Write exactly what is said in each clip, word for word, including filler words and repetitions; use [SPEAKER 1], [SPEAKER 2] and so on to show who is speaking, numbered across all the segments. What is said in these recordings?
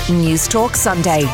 [SPEAKER 1] News Talk Sunday.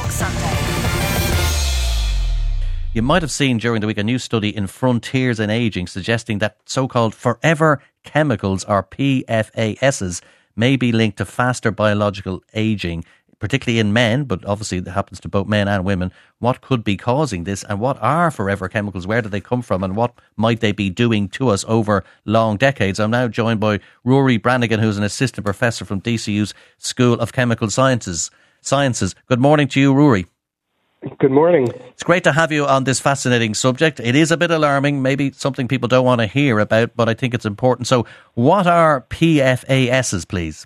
[SPEAKER 2] You might have seen during the week a new study in Frontiers in Aging suggesting that so-called forever chemicals, or P F A S's, may be linked to faster biological ageing, particularly in men, but obviously it happens to both men and women. What could be causing this, and what are forever chemicals? Where do they come from, and what might they be doing to us over long decades? I'm now joined by Rory Brannigan, who's an assistant professor from D C U's School of Chemical Sciences. Sciences. Good morning to you, Rory.
[SPEAKER 3] Good morning.
[SPEAKER 2] It's great to have you on this fascinating subject. It is a bit alarming, maybe something people don't want to hear about, but I think it's important. So what are P F A S's, please?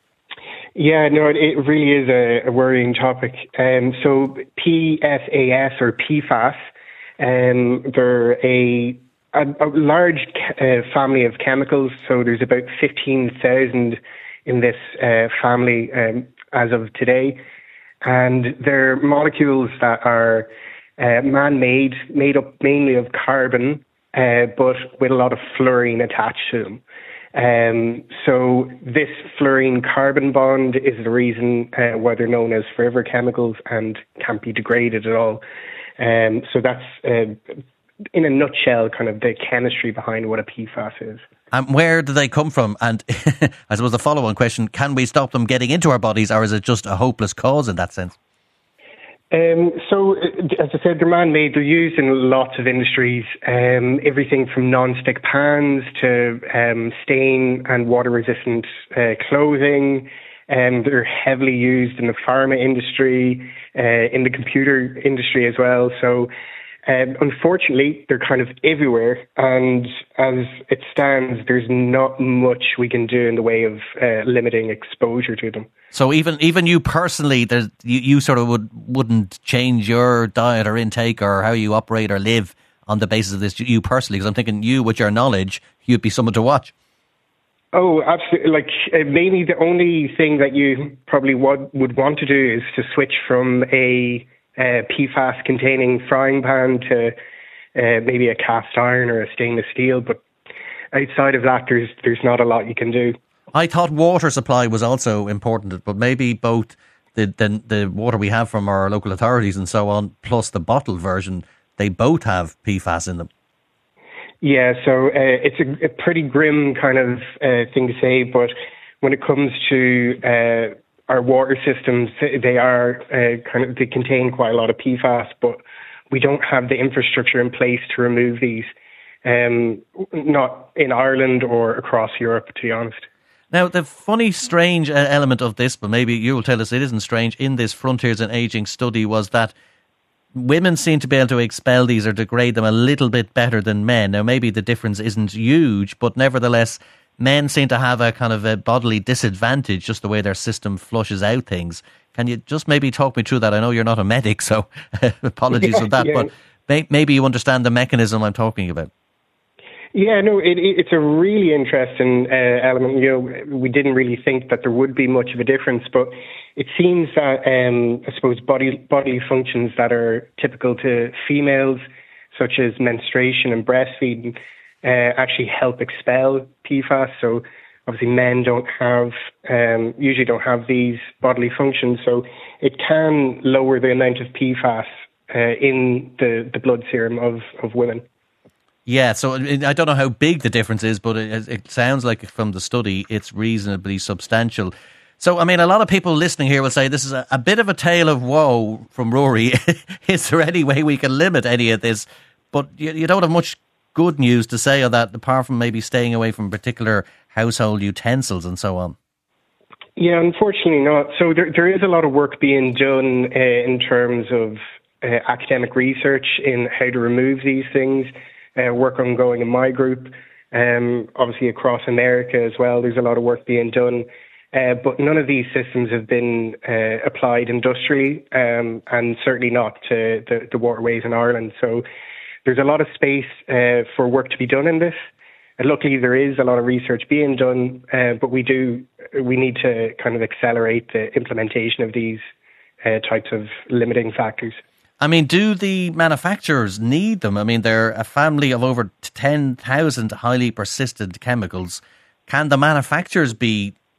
[SPEAKER 3] Yeah, no, it, it really is a, a worrying topic. Um, so P F A S, or P FAS, um, they're a, a, a large uh, family of chemicals. So there's about fifteen thousand in this uh, family um, as of today. And they're molecules that are uh, man-made, made up mainly of carbon, uh, but with a lot of fluorine attached to them. Um, so this fluorine-carbon bond is the reason uh, why they're known as forever chemicals and can't be degraded at all. Um, so that's, uh, in a nutshell, kind of the chemistry behind what a P FAS is.
[SPEAKER 2] And where do they come from? And I suppose the follow-on question, can we stop them getting into our bodies, or is it just a hopeless cause in that sense?
[SPEAKER 3] Um, so, as I said, they're man-made. They're used in lots of industries, um, everything from non-stick pans to um, stain and water-resistant uh, clothing. Um, they're heavily used in the pharma industry, uh, in the computer industry as well. So, Um, unfortunately, they're kind of everywhere, and as it stands, there's not much we can do in the way of uh, limiting exposure to them.
[SPEAKER 2] So even even you personally, there's, you, you sort of would, wouldn't change your diet or intake or how you operate or live on the basis of this, you personally, because I'm thinking you, with your knowledge, you'd be someone to watch.
[SPEAKER 3] Oh, absolutely. Like, uh, maybe the only thing that you probably would, would want to do is to switch from a Uh, P FAS containing frying pan to uh, maybe a cast iron or a stainless steel, but outside of that, there's there's not a lot you can do.
[SPEAKER 2] I thought water supply was also important, but maybe both the, the the water we have from our local authorities and so on, plus the bottled version, they both have P FAS in them.
[SPEAKER 3] Yeah, so uh, it's a, a pretty grim kind of uh, thing to say, but when it comes to uh, our water systems, they are uh, kind of, they contain quite a lot of P FAS, but we don't have the infrastructure in place to remove these, um, not in Ireland or across Europe, to be honest.
[SPEAKER 2] Now, the funny, strange uh, element of this, but maybe you will tell us it isn't strange, in this Frontiers in Aging study was that women seem to be able to expel these or degrade them a little bit better than men. Now, maybe the difference isn't huge, but nevertheless, men seem to have a kind of a bodily disadvantage, just the way their system flushes out things. Can you just maybe talk me through that? I know you're not a medic, so apologies
[SPEAKER 3] yeah,
[SPEAKER 2] for that,
[SPEAKER 3] yeah.
[SPEAKER 2] but may, maybe you understand the mechanism I'm talking about.
[SPEAKER 3] Yeah, no, it, it's a really interesting uh, element. You know, we didn't really think that there would be much of a difference, but it seems that, um, I suppose, body bodily functions that are typical to females, such as menstruation and breastfeeding, Uh, actually help expel P FAS. So obviously men don't have, um, usually don't have these bodily functions. So it can lower the amount of P FAS uh, in the, the blood serum of, of women.
[SPEAKER 2] Yeah, so I don't know how big the difference is, but it, it sounds like from the study it's reasonably substantial. So, I mean, a lot of people listening here will say this is a, a bit of a tale of woe from Rory. Is there any way we can limit any of this? But you, you don't have much good news to say on that, apart from maybe staying away from particular household utensils and so on.
[SPEAKER 3] Yeah, unfortunately not. So there there is a lot of work being done uh, in terms of uh, academic research in how to remove these things, uh, work ongoing in my group, um, obviously across America as well. There's a lot of work being done, uh, but none of these systems have been uh, applied industrially, um, and certainly not to the, the waterways in Ireland. So there's a lot of space uh, for work to be done in this. And luckily, there is a lot of research being done, uh, but we do we need to kind of accelerate the implementation of these uh, types of limiting factors.
[SPEAKER 2] I mean, do the manufacturers need them? I mean, they're a family of over ten thousand highly persistent chemicals. Can the manufacturers be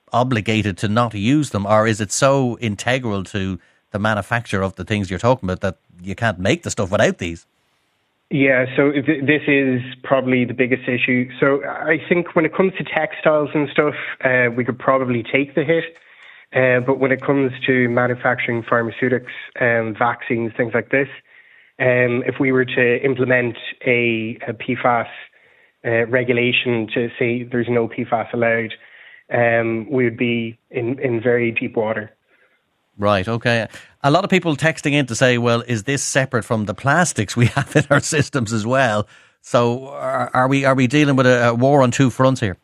[SPEAKER 2] obligated to not use them, or is it so integral to the manufacture of the things you're talking about that you can't make the stuff without these?
[SPEAKER 3] Yeah, so th- this is probably the biggest issue. So I think when it comes to textiles and stuff, uh, we could probably take the hit. Uh, but when it comes to manufacturing pharmaceutics, um, vaccines, things like this, um, if we were to implement a, a P FAS uh, regulation to say there's no P FAS allowed, um, we would be in, in very deep water.
[SPEAKER 2] Right, okay. A lot of people texting in to say, well, is this separate from the plastics we have in our systems as well? So are, are we are we dealing with a, a war on two fronts here?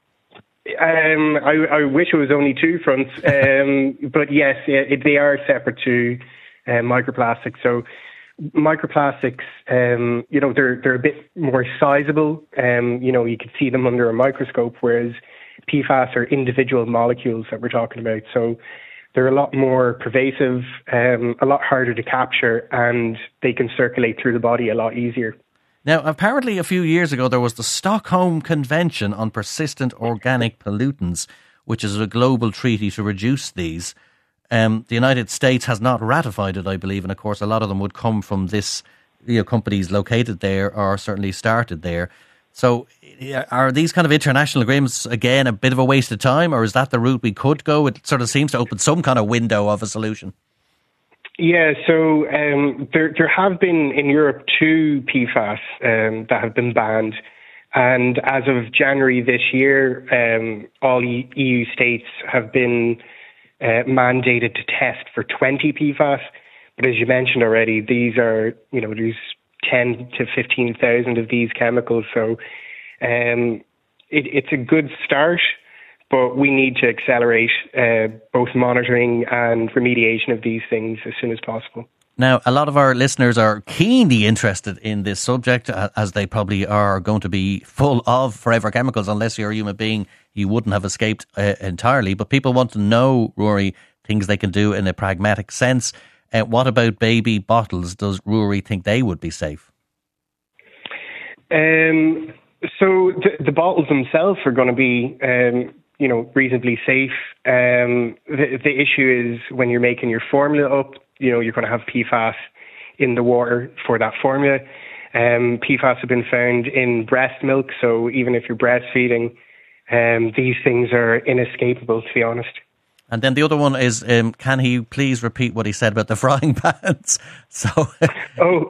[SPEAKER 3] Um, I, I wish it was only two fronts, um, but yes, it, they are separate to uh, microplastics. So microplastics, um, you know, they're they're a bit more sizable. Um, you know, you can see them under a microscope, whereas P FAS are individual molecules that we're talking about. So they're a lot more pervasive, um, a lot harder to capture, and they can circulate through the body a lot easier.
[SPEAKER 2] Now, apparently a few years ago, there was the Stockholm Convention on Persistent Organic Pollutants, which is a global treaty to reduce these. Um, the United States has not ratified it, I believe, and of course a lot of them would come from this, you know, companies located there or certainly started there. So are these kind of international agreements, again, a bit of a waste of time, or is that the route we could go? It sort of seems to open some kind of window of a solution.
[SPEAKER 3] Yeah, so um, there there have been in Europe two P FAS um, that have been banned. And as of January this year, um, all E U states have been uh, mandated to test for twenty P FAS. But as you mentioned already, these are, you know, there's ten to fifteen thousand of these chemicals. So um, it, it's a good start, but we need to accelerate uh, both monitoring and remediation of these things as soon as possible.
[SPEAKER 2] Now, a lot of our listeners are keenly interested in this subject, as they probably are going to be full of forever chemicals. Unless you're a human being, you wouldn't have escaped uh, entirely. But people want to know, Ruairí, things they can do in a pragmatic sense. Uh, what about baby bottles? Does Ruairí think they would be safe?
[SPEAKER 3] Um, so the, the bottles themselves are going to be, um, you know, reasonably safe. Um, the, the issue is when you're making your formula up, you know, you're going to have P FAS in the water for that formula. Um, P FAS have been found in breast milk, so even if you're breastfeeding, um, these things are inescapable, to be honest.
[SPEAKER 2] And then the other one is, um, can he please repeat what he said about the frying pans? So,
[SPEAKER 3] oh,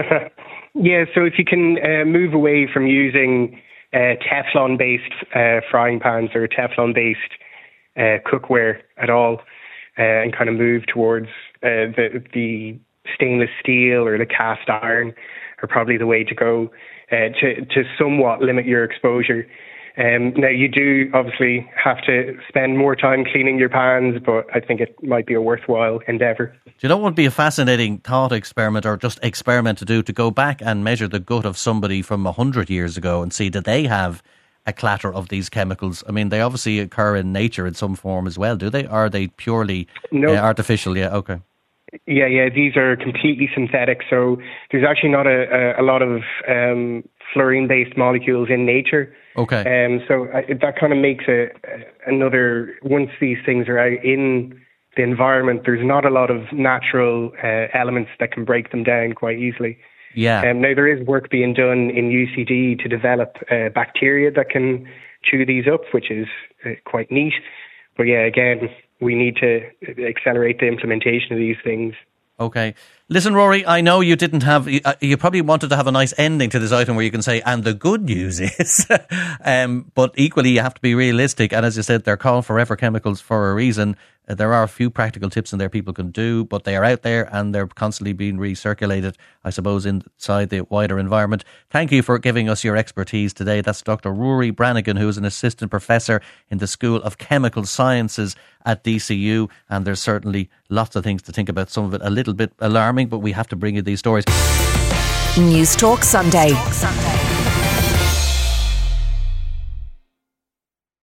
[SPEAKER 3] yeah. So if you can uh, move away from using uh, Teflon-based uh, frying pans or Teflon-based uh, cookware at all, uh, and kind of move towards uh, the the stainless steel or the cast iron, are probably the way to go uh, to to somewhat limit your exposure. Um, now, you do obviously have to spend more time cleaning your pans, but I think it might be a worthwhile endeavour.
[SPEAKER 2] Do you know what would be a fascinating thought experiment, or just experiment to do, to go back and measure the gut of somebody from one hundred years ago and see that they have a clatter of these chemicals? I mean, they obviously occur in nature in some form as well, do they? Or are they purely no. uh, artificial? Yeah, okay.
[SPEAKER 3] Yeah, yeah, these are completely synthetic. So there's actually not a, a, a lot of um, fluorine-based molecules in nature.
[SPEAKER 2] Okay.
[SPEAKER 3] Um, so I, that kind of makes a, a, another, once these things are out in the environment, there's not a lot of natural uh, elements that can break them down quite easily.
[SPEAKER 2] Yeah.
[SPEAKER 3] Um, now, there is work being done in U C D to develop uh, bacteria that can chew these up, which is uh, quite neat. But yeah, again, we need to accelerate the implementation of these things.
[SPEAKER 2] Okay. Listen, Ruairí, I know you didn't have, you, uh, you probably wanted to have a nice ending to this item where you can say, and the good news is, um, but equally you have to be realistic. And as you said, they're called forever chemicals for a reason. Uh, there are a few practical tips in there people can do, but they are out there and they're constantly being recirculated, I suppose, inside the wider environment. Thank you for giving us your expertise today. That's Doctor Ruairí Brannigan, who is an assistant professor in the School of Chemical Sciences at D C U. And there's certainly lots of things to think about, some of it a little bit alarming, but we have to bring you these stories.
[SPEAKER 1] News Talk Sunday.